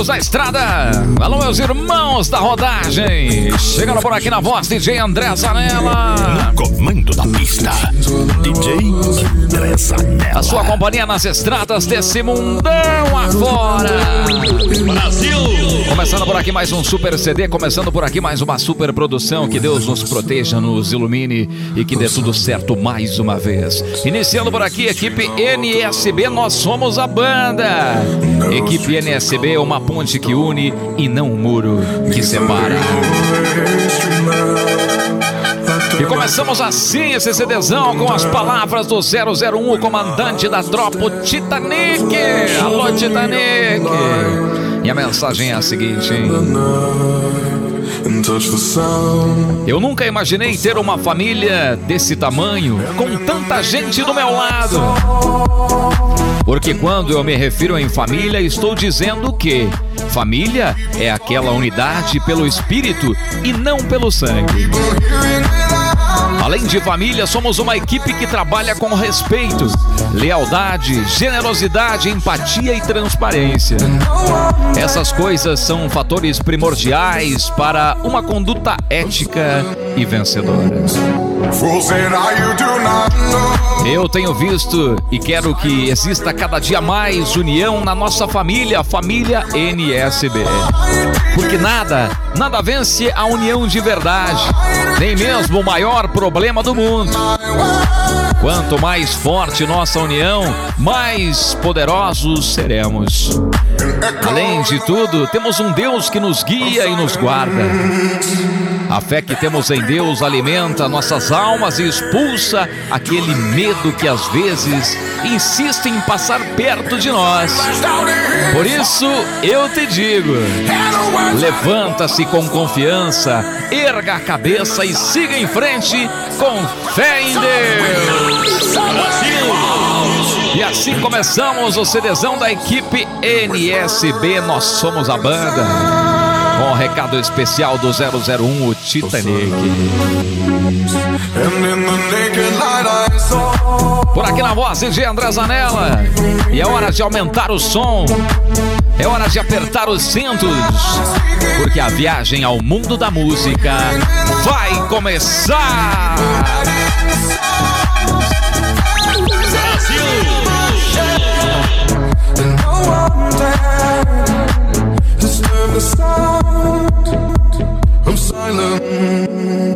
amigos da estrada. Alô, meus irmãos da rodagem. Chegando por aqui na voz, DJ André Zanella. No comando da pista, DJ André Zanella. A sua companhia nas estradas desse mundão afora. Brasil! Começando por aqui mais um super CD, começando por aqui mais uma super produção. Que Deus nos proteja, nos ilumine e que dê tudo certo mais uma vez. Iniciando por aqui, equipe NSB, nós somos a banda. Equipe NSB, uma ponte que une e não um muro que separa. E começamos assim esse CDzão com as palavras do 001, o comandante da tropa, o Titanic. Alô, Titanic. E a mensagem é a seguinte, hein? Eu nunca imaginei ter uma família desse tamanho, com tanta gente do meu lado. Porque quando eu me refiro em família, estou dizendo que família é aquela unidade pelo espírito e não pelo sangue. Além de família, somos uma equipe que trabalha com respeito, lealdade, generosidade, empatia e transparência. Essas coisas são fatores primordiais para uma conduta ética e vencedora. Eu tenho visto e quero que exista cada dia mais união na nossa família, a família NSB. Porque nada vence a união de verdade, nem mesmo o maior problema do mundo. Quanto mais forte nossa união, mais poderosos seremos. Além de tudo, temos um Deus que nos guia e nos guarda. A fé que temos em Deus alimenta nossas almas e expulsa aquele medo que às vezes insiste em passar perto de nós. Por isso eu te digo, levanta-se com confiança, erga a cabeça e siga em frente com fé em Deus. E assim começamos o CDzão da equipe NSB, nós somos a banda. Com o recado especial do 001, o Titanic. Por aqui na voz de André Zanella. E é hora de aumentar o som. É hora de apertar os cintos. Porque a viagem ao mundo da música vai começar. I'm silent.